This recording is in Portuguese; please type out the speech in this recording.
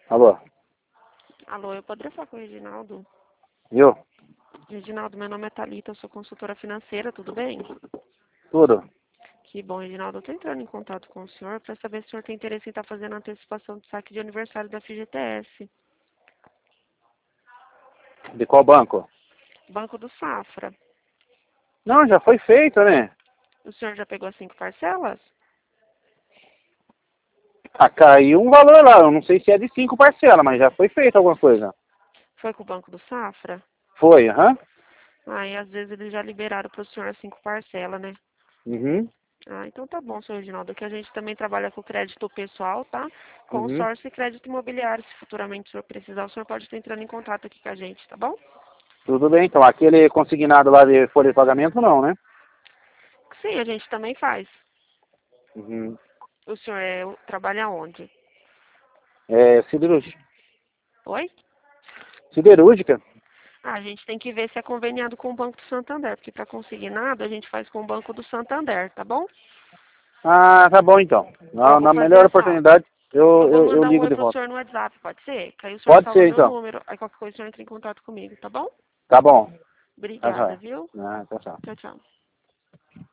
Alô? Alô, eu poderia falar com o Reginaldo? Viu? Reginaldo, meu nome é Thalita, eu sou consultora financeira, tudo bem? Tudo. Que bom, Reginaldo. Eu estou entrando em contato com o senhor para saber se o senhor tem interesse em estar fazendo a antecipação do saque de aniversário da FGTS. De qual banco? Banco do Safra. Não, já foi feito, né? O senhor já pegou as 5 parcelas? Ah, caiu um valor lá. Eu não sei se é de 5 parcelas, mas já foi feito alguma coisa. Foi com o Banco do Safra? Foi, aham. E às vezes eles já liberaram para o senhor as 5 parcelas, né? Uhum. Então tá bom, senhor Reginaldo, que a gente também trabalha com crédito pessoal, tá? Uhum. Consórcio e crédito imobiliário. Se futuramente o senhor precisar, o senhor pode estar entrando em contato aqui com a gente, tá bom? Tudo bem, então. Aquele consignado lá de folha de pagamento, não, né? Sim, a gente também faz. Uhum. O senhor trabalha onde? É siderúrgica. Oi? Siderúrgica? A gente tem que ver se é conveniado com o Banco do Santander, porque para conseguir nada a gente faz com o Banco do Santander, tá bom? Ah, tá bom então. Então eu vou Na fazer melhor assim, ó. oportunidade, Eu vou eu mandar um ligo oi de pro volta. senhor no WhatsApp, pode ser? Que aí o senhor Pode salva ser meu então. número, aí qualquer coisa o senhor entra em contato comigo, tá bom? Tá bom. Obrigada, Aham. viu? Ah, tchau, tchau. Tchau, tchau.